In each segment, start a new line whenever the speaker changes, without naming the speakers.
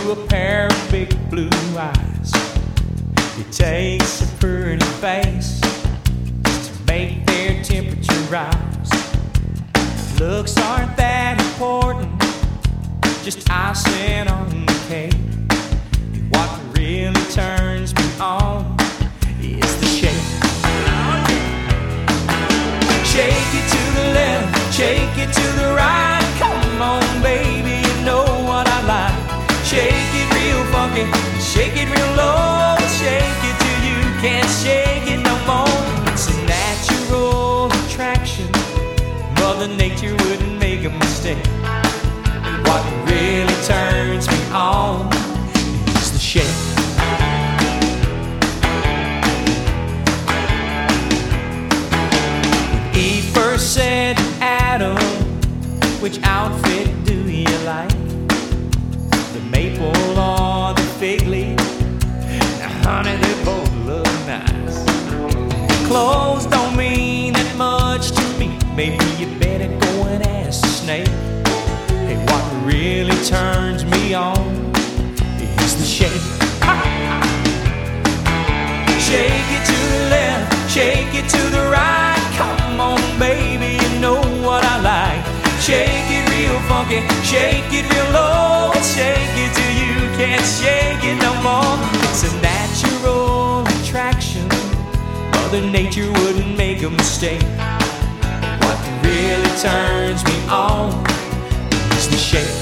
to a pair of big blue eyes. It takes a pretty face to make their temperature rise. Looks aren't that important, just icing on the cake. What really turns me on is the shake. Shake it to the left, shake it to the right. Come on, baby, you know what I like. Shake it real funky, shake it real low. Shake it till you can't shake it no more. It's a natural attraction, Mother Nature wouldn't make a mistake. What really turns me on is the shake. When Eve first said to Adam, which outfit do you like? The maple or the fig leaf? Now honey, they both look nice. Clothes don't mean that much to me. Maybe you better go and ask the snake. Hey, what really turns me on is the shake. Shake it to the left, shake it to the right. Come on, baby, you know what I like. Shake it real funky, shake it real low. Shake it till you can't shake it no more. It's a natural attraction, Mother Nature wouldn't make a mistake. What really turns me on is the shake.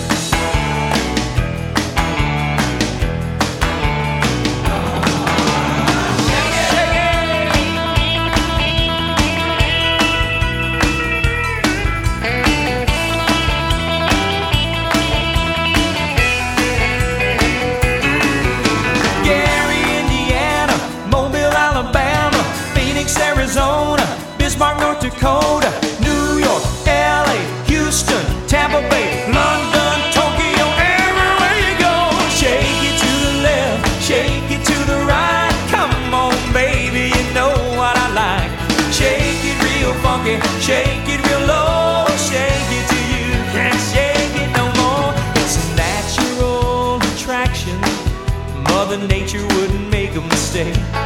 Arizona, Bismarck, North Dakota, New York, LA, Houston, Tampa Bay, London, Tokyo, everywhere you go. Shake it to the left, shake it to the right. Come on, baby, you know what I like. Shake it real funky, shake it real low. Shake it till you can't shake it no more. It's a natural attraction, Mother Nature wouldn't make a mistake.